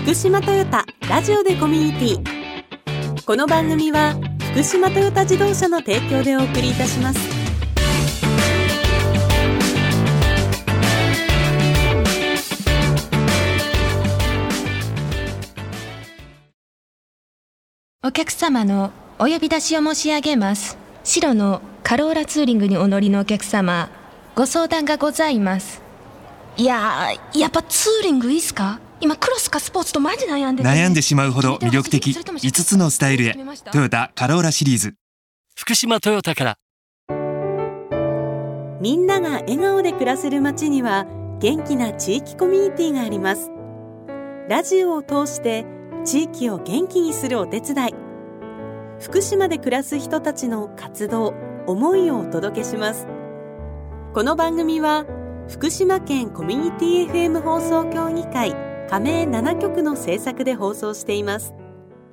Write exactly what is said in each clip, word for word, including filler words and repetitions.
福島トヨタラジオでコミュニティ。この番組は福島トヨタ自動車の提供でお送りいたします。 お客様のお呼び出しを申し上げます。白のカローラツーリングにお乗りのお客様、ご相談がございます。いやー、やっぱツーリングいいっすか？今クロスかスポーツとマジ悩んでて、ね、 悩んでしまうほど魅力的いつつのスタイルへ、トヨタカローラシリーズ。 福島トヨタから。 みんなが笑顔で暮らせる街には元気な地域コミュニティがあります。ラジオを通して地域を元気にするお手伝い、福島で暮らす人たちの活動、思いをお届けします。この番組は福島県コミュニティ エフエム 放送協議会加盟ななきょくの制作で放送しています。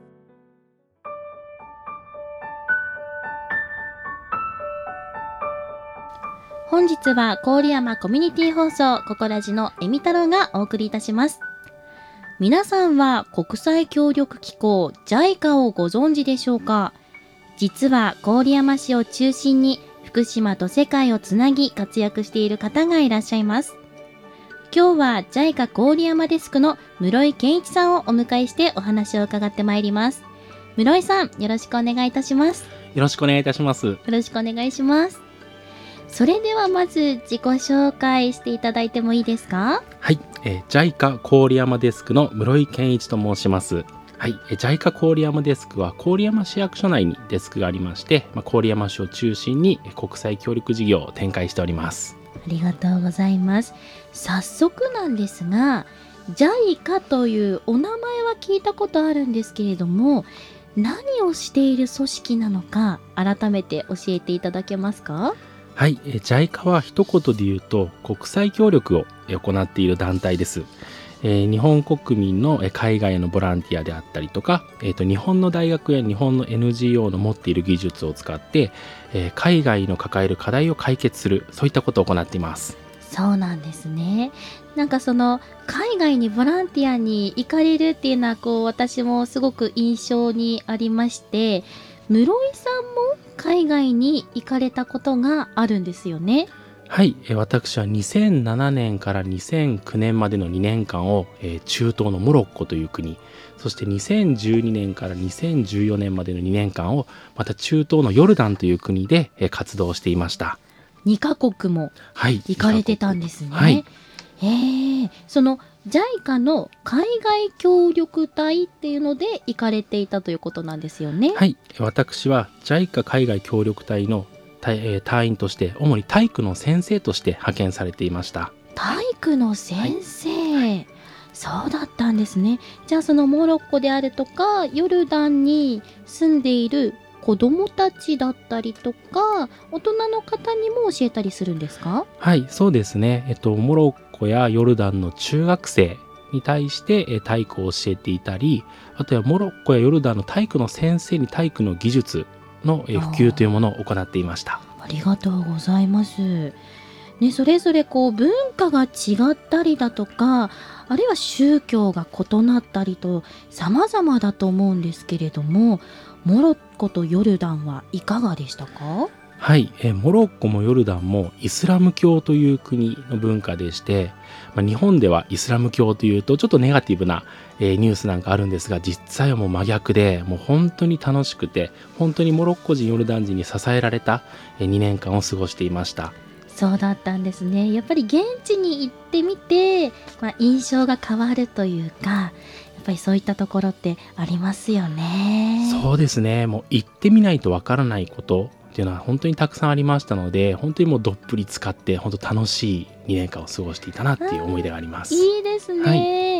本日は郡山コミュニティ放送ここラジのえみ太郎がお送りいたします。皆さんは国際協力機構 ジャイカ をご存知でしょうか？実は郡山市を中心に福島と世界をつなぎ活躍している方がいらっしゃいます。今日は ジャイカ 郡山デスクの室井健一さんをお迎えしてお話を伺ってまいります。室井さん、よろしくお願いいたします。 よろしくお願いいたします。 よろしくお願いします。それではまず自己紹介していただいてもいいですか？ はい、えー、ジャイカ 郡山デスクの室井健一と申します。はい、えー、ジャイカ 郡山デスクは郡山市役所内にデスクがありまして、まあ、郡山市を中心に国際協力事業を展開しております。 ありがとうございます。早速なんですが、 ジャイカ というお名前は聞いたことあるんですけれども、何をしている組織なのか改めて教えていただけますか？ はい、えー、ジャイカ は一言で言うと国際協力を行っている団体です。えー、日本国民の海外へのボランティアであったりとか、えー、と日本の大学や日本の エヌジーオー の持っている技術を使って、えー、海外の抱える課題を解決する、そういったことを行っています。 そうなんですね。なんかその海外にボランティアに行かれるっていうのはこう私もすごく印象にありまして、室井さんも海外に行かれたことがあるんですよね。 はい、えー、私はにせんななねんからにせんきゅうねんまでのにねんかんを、えー、中東のモロッコという国、そしてにせんじゅうにねんからにせんじゅうよねんまでのにねんかんをまた中東のヨルダンという国で、えー、活動していました。 にカ国も行かれてたんですね。 はい、 えー、その ジャイカ の海外協力隊っていうので行かれていたということなんですよね。 はい、私は ジャイカ 海外協力隊の隊員として主に体育の先生として派遣されていました。 体育の先生、はい、そうだったんですね。じゃあそのモロッコであるとかヨルダンに住んでいる子どもたちだったりとか大人の方にも教えたりするんですか？ はい、そうですね、えっと、モロッコやヨルダンの中学生に対してえ体育を教えていたり、あとはモロッコやヨルダンの体育の先生に体育の技術の普及というものを行っていました。 ありがとうございます、ね、それぞれこう文化が違ったりだとか、あるいは宗教が異なったりと様々だと思うんですけれども、モロッコとヨルダンはいかがでしたか？ はい、えモロッコもヨルダンもイスラム教という国の文化でして、まあ、日本ではイスラム教というとちょっとネガティブな、えー、ニュースなんかあるんですが、実際はもう真逆で、もう本当に楽しくて、本当にモロッコ人ヨルダン人に支えられた、えー、にねんかんを過ごしていました。 そうだったんですね。やっぱり現地に行ってみて、まあ、印象が変わるというか、やっぱりそういったところってありますよね。 そうですね、もう行ってみないとわからないことっていうのは本当にたくさんありましたので、本当にもうどっぷり使って本当楽しいにねんかんを過ごしていたなっていう思い出があります。 いいですね、はい、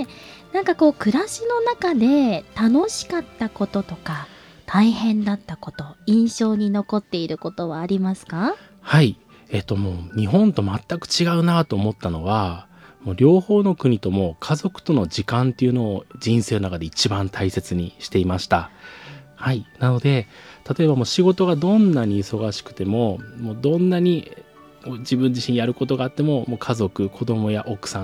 なんかこう暮らしの中で楽しかったこととか大変だったこと、印象に残っていることはありますか？ はい、えっともう日本と全く違うなと思ったのは、もう両方の国とも家族との時間っていうのを人生の中で一番大切にしていました。はい、なので例えばもう仕事がどんなに忙しくても、もうどんなに自分自身やることがあっても、もう家族、子供や奥さん、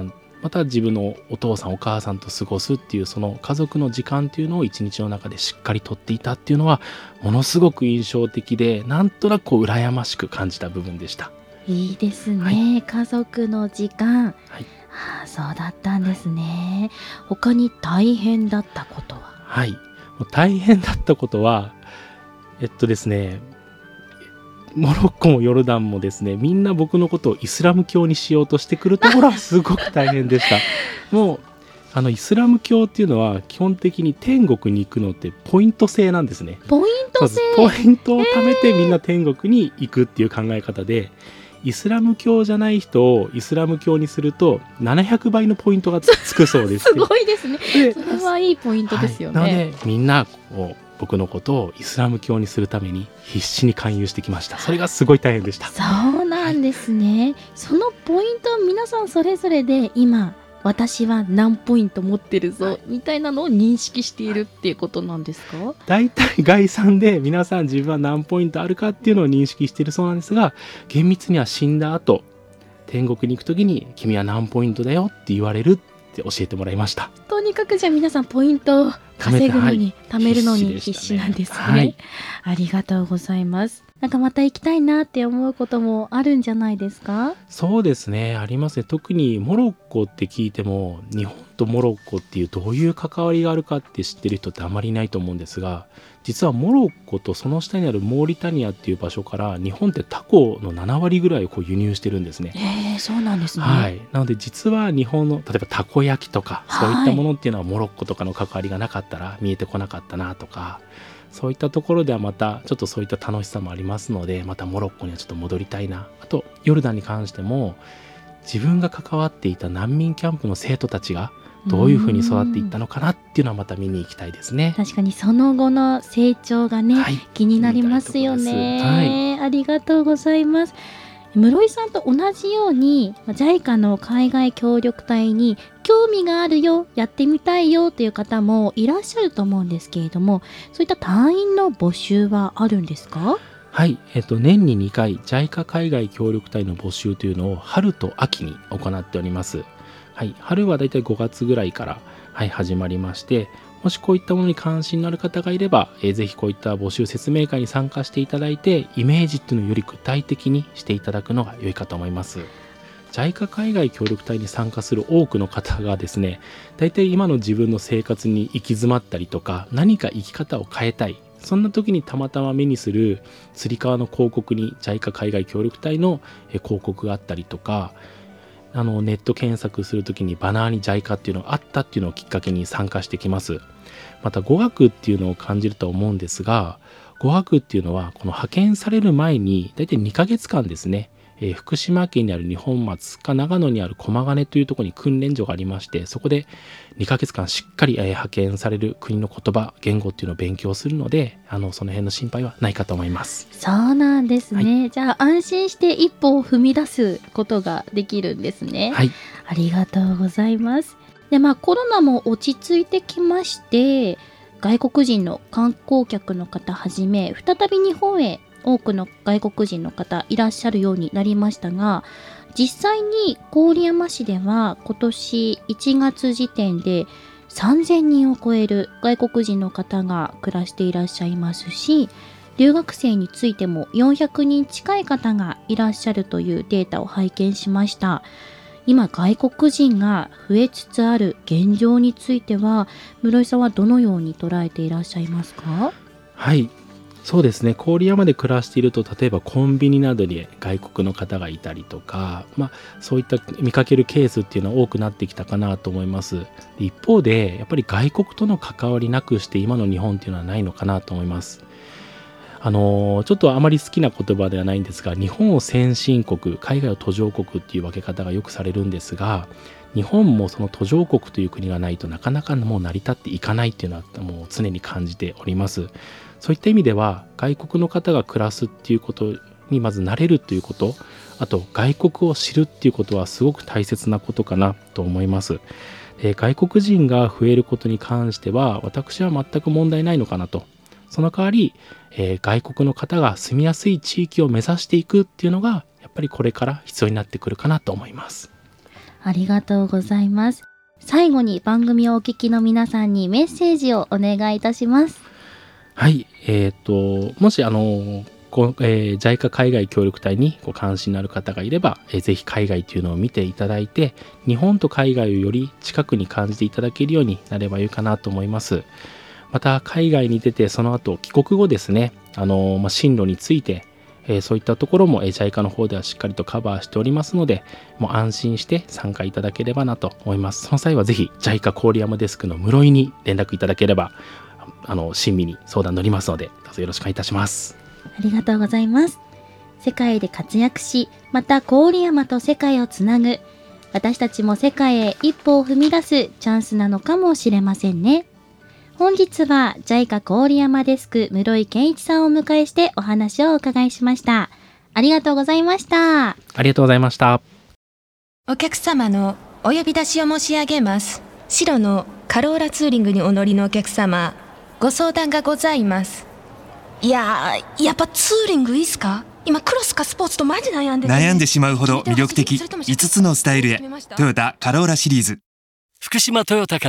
また自分のお父さんお母さんと過ごすっていうその家族の時間っていうのを一日の中でしっかりとっていたっていうのはものすごく印象的で、なんとなくこう羨ましく感じた部分でした。 いいですね、はい、家族の時間、はい、はあ、そうだったんですね、はい、他に大変だったことは？ はい、もう大変だったことはえっとですねモロッコもヨルダンもですね、みんな僕のことをイスラム教にしようとしてくるところはすごく大変でしたもうあのイスラム教っていうのは基本的に天国に行くのってポイント制なんですね。 ポイント制？ ポイントを貯めてみんな天国に行くっていう考え方で、イスラム教じゃない人をイスラム教にするとななひゃくばいのポイントがつ, つくそうですすごいですね。それはいいポイントですよね、 はい、なのでみんなこう僕のことをイスラム教にするために必死に勧誘してきました。それがすごい大変でした。 そうなんですね、はい、そのポイントは皆さんそれぞれで今私は何ポイント持ってるぞ、はい、みたいなのを認識しているっていうことなんですか？ だいたい概算で皆さん自分は何ポイントあるかっていうのを認識しているそうなんですが、厳密には死んだ後天国に行くときに君は何ポイントだよって言われるって教えてもらいました。 とにかくじゃあ皆さんポイントを稼ぐのに、はい、貯めるのに必死なんですね、はい、ありがとうございます。なんかまた行きたいなって思うこともあるんじゃないですか？ そうですね、ありますね。特にモロッコって聞いても日本とモロッコっていうどういう関わりがあるかって知ってる人ってあまりいないと思うんですが、実はモロッコとその下にあるモーリタニアっていう場所から日本ってタコのななわりぐらいをこう輸入してるんですね。 えー、そうなんですね、 はい、なので実は日本の例えばたこ焼きとかそういったものっていうのはモロッコとかの関わりがなかったら見えてこなかったなとか、そういったところではまたちょっとそういった楽しさもありますので、またモロッコにはちょっと戻りたいな。あとヨルダンに関しても自分が関わっていた難民キャンプの生徒たちがどういうふうに育っていったのかなっていうのはまた見に行きたいですね。 確かにその後の成長がね、はい、気になりますよね、はい、ありがとうございます。室井さんと同じように ジャイカ の海外協力隊に興味があるよ、やってみたいよという方もいらっしゃると思うんですけれども、そういった隊員の募集はあるんですか？ はい、えっと、年ににかい ジャイカ 海外協力隊の募集というのを春と秋に行っております。はい、春はだいたいごがつぐらいから、はい、始まりまして、もしこういったものに関心のある方がいれば、えー、ぜひこういった募集説明会に参加していただいて、イメージっていうのをより具体的にしていただくのが良いかと思います。ジャイカ 海外協力隊に参加する多くの方がですね、大体今の自分の生活に行き詰まったりとか、何か生き方を変えたい、そんな時にたまたま目にするつり革の広告に ジャイカ 海外協力隊の広告があったりとか、あのネット検索するときにバナーに ジャイカ っていうのがあったっていうのをきっかけに参加してきます。また語学っていうのを感じると思うんですが、語学っていうのはこの派遣される前にだいたいにかげつかんですね、えー、福島県にある二本松か長野にある駒ヶ根というところに訓練所がありまして、そこでにかげつかんしっかり、えー、派遣される国の言葉言語っていうのを勉強するので、あのその辺の心配はないかと思います。 そうなんですね、はい、じゃあ安心して一歩を踏み出すことができるんですね。 はい、 ありがとうございます。で、まあ、コロナも落ち着いてきまして、外国人の観光客の方はじめ再び日本へ多くの外国人の方いらっしゃるようになりましたが、実際に郡山市では今年いちがつ時点でさんぜんにんを超える外国人の方が暮らしていらっしゃいますし、留学生についてもよんひゃくにん近い方がいらっしゃるというデータを拝見しました。今外国人が増えつつある現状については、室井さんはどのように捉えていらっしゃいますか？ はい、そうですね、郡山で暮らしていると、例えばコンビニなどに外国の方がいたりとか、まあ、そういった見かけるケースっていうのは多くなってきたかなと思います。一方でやっぱり外国との関わりなくして今の日本っていうのはないのかなと思います。あのー、ちょっとあまり好きな言葉ではないんですが、日本を先進国、海外を途上国っていう分け方がよくされるんですが、日本もその途上国という国がないとなかなかもう成り立っていかないっていうのはもう常に感じております。そういった意味では外国の方が暮らすっていうことにまず慣れるということ、あと外国を知るっていうことはすごく大切なことかなと思います。で、外国人が増えることに関しては私は全く問題ないのかなと。その代わり、えー、外国の方が住みやすい地域を目指していくっていうのがやっぱりこれから必要になってくるかなと思います。 ありがとうございます。最後に番組をお聞きの皆さんにメッセージをお願いいたします。 はい、えっ、ー、ともしあのこえー、ジャイカ 海外協力隊にご関心のある方がいれば、えー、ぜひ海外というのを見ていただいて、日本と海外をより近くに感じていただけるようになればいいかなと思います。また海外に出てその後帰国後ですね、あのーまあ、進路について、えー、そういったところも、えー、ジャイカ の方ではしっかりとカバーしておりますので、もう安心して参加いただければなと思います。その際はぜひ ジャイカ 郡山デスクの室井に連絡いただければ、あの親身に相談乗りますので、どうぞよろしくお願いいたします。 ありがとうございます。世界で活躍し、また郡山と世界をつなぐ、私たちも世界へ一歩を踏み出すチャンスなのかもしれませんね。本日は ジャイカ 郡山デスク室井健一さんをお迎えしてお話をお伺いしました。ありがとうございました。 ありがとうございました。 お客様のお呼び出しを申し上げます。白のカローラツーリングにお乗りのお客様、ご相談がございます。いやー、やっぱツーリングいいっすか？今クロスかスポーツとマジ悩んでて、 悩んでしまうほど魅力的いつつのスタイルへ、トヨタカローラシリーズ。 福島トヨタから。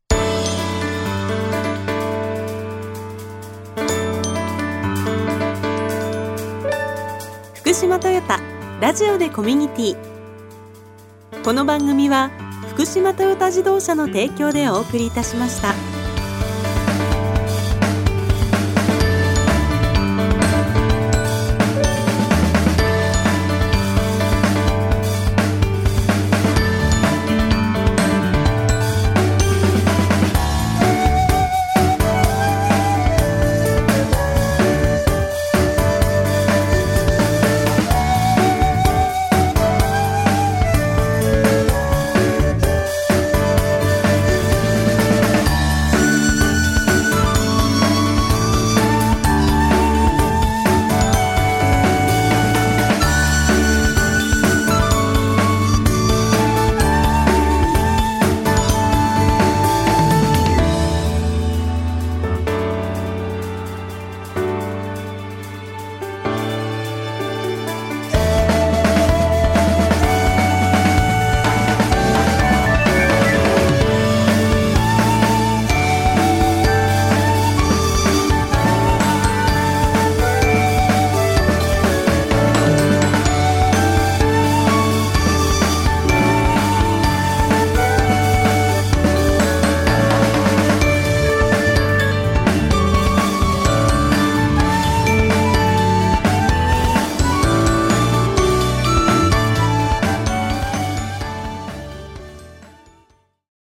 福島トヨタラジオでコミュニティ。この番組は福島トヨタ自動車の提供でお送りいたしました。